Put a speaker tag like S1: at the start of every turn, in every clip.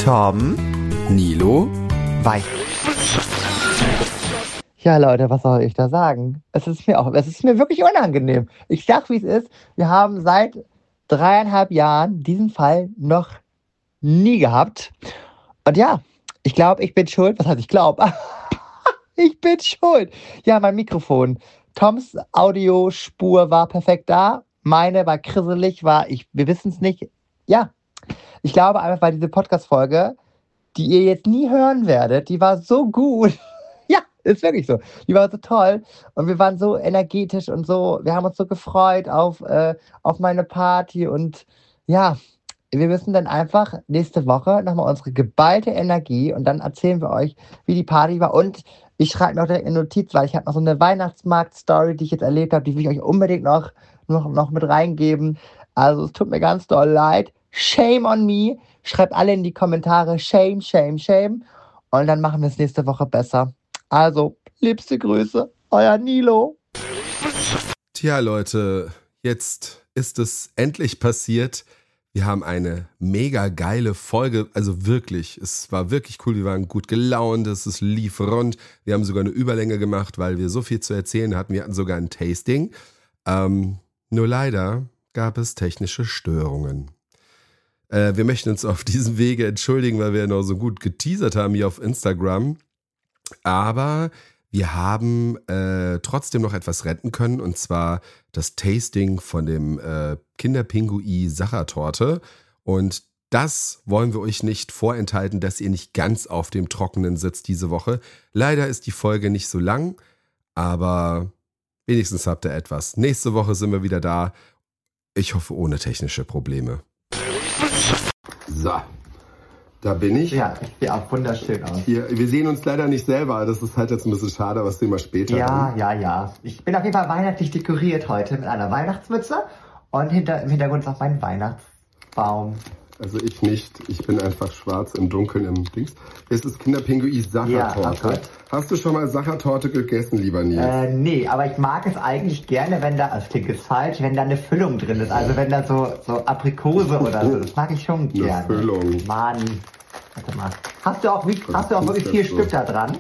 S1: Tom,
S2: Nilo,
S1: Weich.
S3: Ja, Leute, was soll ich da sagen? Es ist mir wirklich unangenehm. Ich sag, wie es ist. Wir haben seit 3,5 Jahren diesen Fall noch nie gehabt. Und ja, ich glaube, ich bin schuld. Was heißt ich glaube? Ich bin schuld. Ja, mein Mikrofon. Toms Audiospur war perfekt da. Meine war krisselig, wir wissen es nicht. Ja, ich glaube einfach, weil diese Podcast-Folge, die ihr jetzt nie hören werdet, die war so gut. Ja, ist wirklich so. Die war so toll und wir waren so energetisch und so, wir haben uns so gefreut auf meine Party und ja, wir müssen dann einfach nächste Woche nochmal unsere geballte Energie und dann erzählen wir euch, wie die Party war und ich schreibe mir auch direkt eine Notiz, weil ich habe noch so eine Weihnachtsmarkt-Story, die ich jetzt erlebt habe, die will ich euch unbedingt noch mit reingeben. Also es tut mir ganz doll leid. Shame on me. Schreibt alle in die Kommentare Shame, Shame, Shame. Und dann machen wir es nächste Woche besser. Also, liebste Grüße, euer Nilo.
S2: Tja, Leute, jetzt ist es endlich passiert. Wir haben eine mega geile Folge, also wirklich, es war wirklich cool, wir waren gut gelaunt, es lief rund. Wir haben sogar eine Überlänge gemacht, weil wir so viel zu erzählen hatten. Wir hatten sogar ein Tasting. Nur leider gab es technische Störungen. Wir möchten uns auf diesem Wege entschuldigen, weil wir noch so gut geteasert haben hier auf Instagram. Aber wir haben trotzdem noch etwas retten können, und zwar das Tasting von dem Kinderpingui Sachertorte. Und das wollen wir euch nicht vorenthalten, dass ihr nicht ganz auf dem Trockenen sitzt diese Woche. Leider ist die Folge nicht so lang, aber wenigstens habt ihr etwas. Nächste Woche sind wir wieder da. Ich hoffe, ohne technische Probleme. So, da bin ich.
S3: Ja, ich sehe auch wunderschön aus.
S2: Hier, wir sehen uns leider nicht selber. Das ist halt jetzt ein bisschen schade, aber das sehen wir später.
S3: Ja. Ich bin auf jeden Fall weihnachtlich dekoriert heute mit einer Weihnachtsmütze und im Hintergrund ist auch mein Weihnachtsbaum.
S2: Also ich nicht. Ich bin einfach schwarz im Dunkeln im Dings. Es ist Kinderpingui Sachertorte.
S3: Ja,
S2: hast du schon mal Sachertorte gegessen, lieber Nils?
S3: Nee, aber ich mag es eigentlich gerne, wenn da, das klingt jetzt falsch, wenn da eine Füllung drin ist. Also wenn da so Aprikose oder so, das mag ich schon gerne.
S2: Eine Füllung.
S3: Mann, warte mal. Hast du auch wirklich 4 Stück da dran?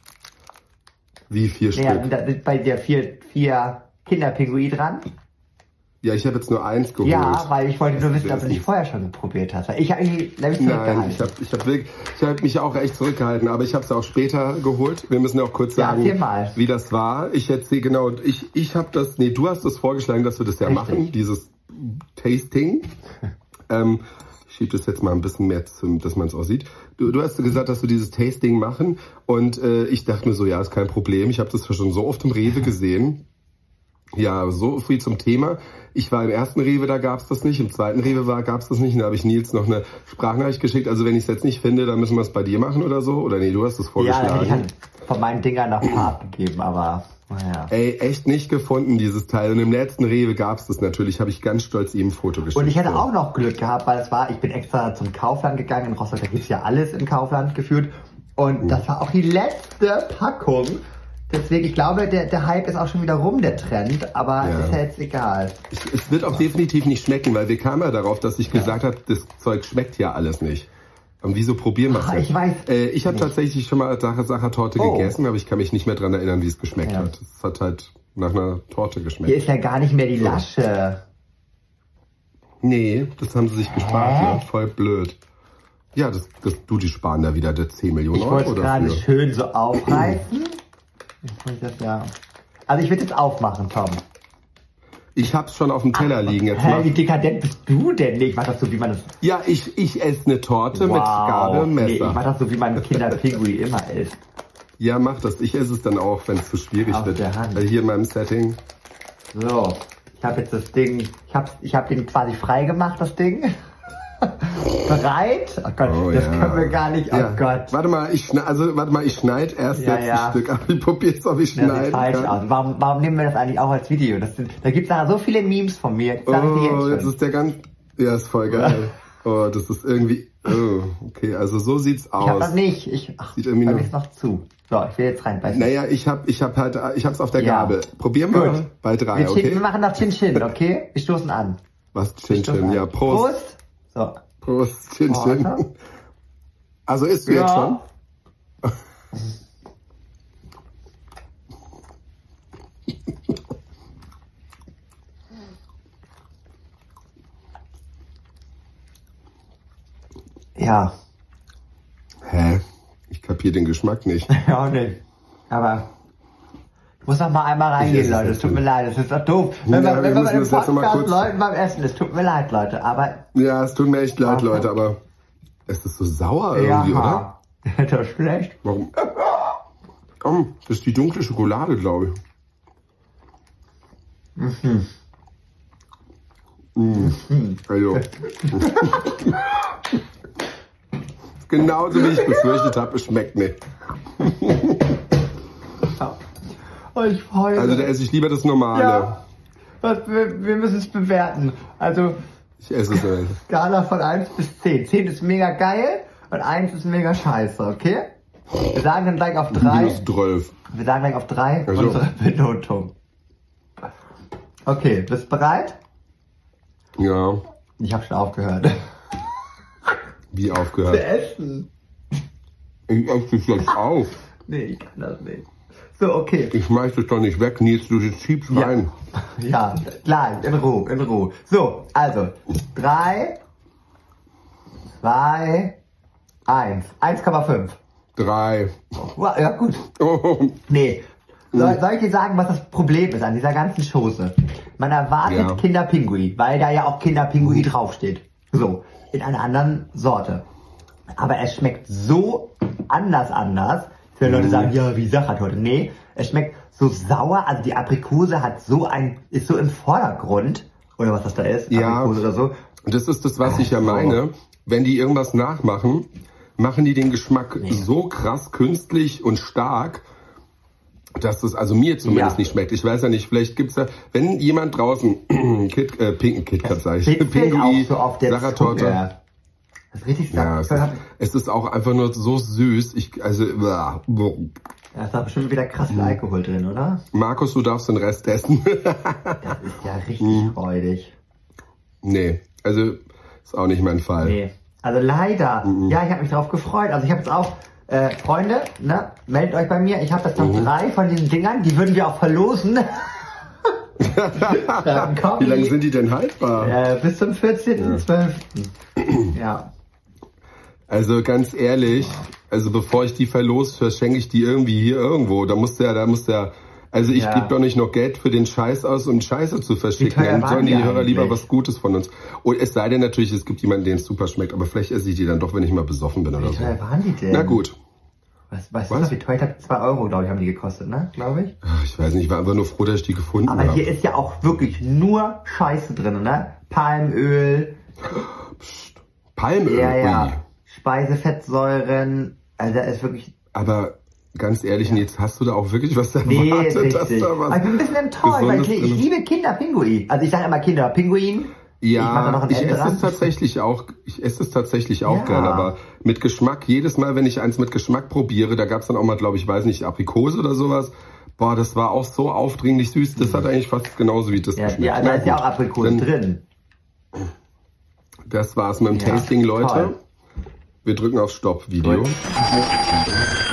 S2: Wie 4 Stück?
S3: Ja, da sind bei dir 4 Kinderpingui dran.
S2: Ja, ich habe jetzt nur 1 geholt.
S3: Ja, weil ich wollte nur wissen, ob du nicht vorher schon probiert hast. Weil ich habe mich zurückgehalten.
S2: Nein, ich hab mich auch echt zurückgehalten, aber ich habe es auch später geholt. Wir müssen ja auch kurz sagen, wie das war. Ich erzähle genau, ich habe das, nee, du hast das vorgeschlagen, dass wir das ja machen, dieses Tasting. Ich schiebe das jetzt mal ein bisschen mehr, dass man es auch sieht. Du hast gesagt, dass wir dieses Tasting machen und ich dachte mir so, ja, ist kein Problem. Ich habe das schon so oft im Rewe gesehen. Ja, so viel zum Thema. Ich war im ersten Rewe, da gab's das nicht. Im zweiten Rewe gab's das nicht. Und da habe ich Nils noch eine Sprachnachricht geschickt. Also wenn ich es jetzt nicht finde, dann müssen wir es bei dir machen oder so. Oder nee, du hast es vorgeschlagen.
S3: Ja, ich habe von meinen Dingern noch Farben gegeben, aber naja.
S2: Ey, echt nicht gefunden, dieses Teil. Und im letzten Rewe gab's das natürlich. Habe ich ganz stolz ihm ein Foto geschickt.
S3: Und ich hatte auch noch Glück gehabt, weil ich bin extra zum Kaufland gegangen. In Rostock, da gibt's ja alles im Kaufland gefühlt. Und das war auch die letzte Packung. Deswegen, ich glaube, der Hype ist auch schon wieder rum, der Trend, aber ist ja jetzt egal.
S2: Es wird auch definitiv nicht schmecken, weil wir kamen ja darauf, dass ich gesagt habe, das Zeug schmeckt ja alles nicht. Und wieso probieren wir es denn?
S3: Ich weiß.
S2: Ich habe tatsächlich schon mal Sachertorte gegessen, aber ich kann mich nicht mehr daran erinnern, wie es geschmeckt hat. Es hat halt nach einer Torte geschmeckt.
S3: Hier ist ja gar nicht mehr die Lasche.
S2: Nee, das haben sie sich gespart, ne? Voll blöd. Ja, die sparen da wieder 10 Millionen Euro dafür.
S3: Ich wollte es gerade schön so aufreißen. Also ich will jetzt aufmachen, Tom.
S2: Ich hab's schon auf dem Teller liegen. Jetzt
S3: wie dekadent bist du denn? Nee, ich mach das so, wie man das...
S2: Ja, ich esse eine Torte mit Gabel und Messer.
S3: Nee, ich mach das so, wie man Kinderpingui immer isst.
S2: Ja, mach das. Ich esse es dann auch, wenn es zu schwierig wird.
S3: Der Hand.
S2: Hier in meinem Setting.
S3: So, ich habe jetzt das Ding... Ich hab den quasi frei gemacht, das Ding. Bereit? Oh Gott, das können wir gar nicht. Oh Gott.
S2: Warte mal, ich schneide erst jetzt ein Stück, aber ich probiere es, ob ich schneiden
S3: kann. Aus. Warum nehmen wir das eigentlich auch als Video? Da gibt es so viele Memes von mir.
S2: Jetzt ist der ganz... Ja, ist voll geil. Oh, das ist irgendwie... Oh, okay, also so sieht's aus.
S3: Ich hab das nicht.
S2: Sieht irgendwie
S3: noch zu. So, ich will jetzt reinbeißen.
S2: Naja, ich hab's auf der Gabel. Probieren wir bei 3, okay?
S3: Wir machen noch Chin-Chin, okay? Wir stoßen an.
S2: Was Chin-Chin? Ja, Prost.
S3: So.
S2: Prost, Chin-Chin. Also isst du jetzt schon?
S3: Ja.
S2: Hä? Ich kapiere den Geschmack nicht.
S3: Ja, auch nicht. Aber ich muss noch mal einmal reingehen, Leute. Es tut mir leid, es ist doch doof. Wenn
S2: Ja,
S3: wir
S2: müssen
S3: bei dem
S2: das jetzt noch mal
S3: Podcast
S2: kurz-
S3: Leuten beim Essen, es tut mir leid, Leute, aber
S2: Ja, es tut mir echt leid, Leute, aber es ist so sauer irgendwie, oder?
S3: Das ist schlecht.
S2: Warum? Das ist die dunkle Schokolade, glaube ich. Also. Genauso wie ich befürchtet habe, es schmeckt nicht.
S3: Oh, ich heule.
S2: Also da esse ich lieber das normale.
S3: Ja. Wir müssen es bewerten. Also,
S2: Ich esse es nicht.
S3: Skala von 1 bis 10. 10 ist mega geil und 1 ist mega scheiße, okay? Wir sagen dann gleich auf 3.
S2: Minus 12.
S3: Wir sagen gleich auf 3
S2: Also.
S3: unsere Benotung. Okay, bist du bereit?
S2: Ja,
S3: Ich habe schon aufgehört.
S2: wie aufgehört.
S3: Essen.
S2: Ich esse es jetzt auf.
S3: Nee, ich kann das nicht. So, okay.
S2: Ich schmeiß das doch nicht weg, Nils, du schiebst rein.
S3: Ja, gleich, in Ruhe, in Ruhe. So, also, 3, 2, 1. 1,5.
S2: 3.
S3: Wow, ja, gut.
S2: Oh.
S3: Nee. Soll ich dir sagen, was das Problem ist an dieser ganzen Chose? Man erwartet
S2: Ja.
S3: Kinderpingui, weil da ja auch Kinderpingui draufsteht. So, in einer anderen Sorte. Aber es schmeckt so anders. Viele Leute sagen, ja, wie Sachertorte. Nee, es schmeckt so sauer, also die Aprikose ist so im Vordergrund. Oder was das da ist,
S2: Ja.
S3: Aprikose oder so.
S2: Und das ist das, was ich ja meine. Wenn die irgendwas nachmachen, machen die den Geschmack so krass künstlich und stark, dass es also mir zumindest nicht schmeckt. Ich weiß ja nicht, vielleicht gibt's ja, wenn jemand draußen pinken KitKat, sag ich,
S3: Pinguin
S2: Pinguin,
S3: auch so auf der
S2: Sachertorte.
S3: Zunge. Das ist richtig
S2: Ja, es ist auch einfach nur so süß.
S3: Da ist doch bestimmt wieder krass viel Alkohol drin, oder?
S2: Markus, du darfst den Rest essen.
S3: Das ist ja richtig freudig.
S2: Nee, also ist auch nicht mein Fall.
S3: Nee. Also leider. Ja, ich habe mich drauf gefreut. Also ich habe jetzt auch, Freunde, ne, meldet euch bei mir. Ich habe jetzt noch 3 von diesen Dingern. Die würden wir auch verlosen.
S2: Wie lange sind die denn haltbar?
S3: Bis zum 14.12. Ja.
S2: Also ganz ehrlich, also bevor ich die verlose, verschenke ich die irgendwie hier irgendwo. Da muss der, also ich
S3: Ja.
S2: gebe doch nicht noch Geld für den Scheiß aus, um Scheiße zu verschicken.
S3: teuer
S2: Dann
S3: waren
S2: sollen die
S3: die
S2: Hörer lieber
S3: eigentlich?
S2: was Gutes von uns. Und es sei denn natürlich, es gibt jemanden, den es super schmeckt, aber vielleicht esse ich die dann doch, wenn ich mal besoffen bin oder
S3: Wie
S2: so.
S3: teuer waren die denn?
S2: Na gut.
S3: Weißt du, wie teuer? 2 Euro, glaube ich, haben die gekostet, ne? Glaube ich.
S2: Ach, ich weiß nicht, ich war einfach nur froh, dass ich die gefunden
S3: Aber
S2: habe.
S3: hier ist ja auch wirklich nur Scheiße drin, ne? Palmöl,
S2: Palmöl.
S3: ja.
S2: Ui.
S3: Speisefettsäuren. Also da ist wirklich.
S2: Aber ganz ehrlich, Nils, hast du da auch wirklich was
S3: Nee,
S2: erwartet,
S3: ist
S2: dass
S3: richtig.
S2: da was
S3: Aber ich bin ein bisschen enttäuscht, weil
S2: Gesundes
S3: ich
S2: drin ist?
S3: liebe Kinderpinguin. Also ich sage immer Kinderpinguin. Ich mach da noch
S2: Ja,
S3: ein
S2: ich
S3: Ende
S2: esse
S3: dran.
S2: es tatsächlich auch. Ich esse es tatsächlich auch
S3: Ja.
S2: gern, aber mit Geschmack. Jedes Mal, wenn ich eins mit Geschmack probiere, da gab es dann auch mal, glaube ich, weiß nicht, Aprikose oder sowas. Boah, das war auch so aufdringlich süß. Das hat eigentlich fast genauso wie das
S3: Ja,
S2: geschmeckt.
S3: ja,
S2: Na
S3: da ist ja
S2: gut,
S3: auch Aprikose
S2: dann-
S3: drin.
S2: Das war's mit dem
S3: Ja,
S2: Tasting, Leute.
S3: toll.
S2: Wir drücken auf Stopp-Video.
S3: Gut.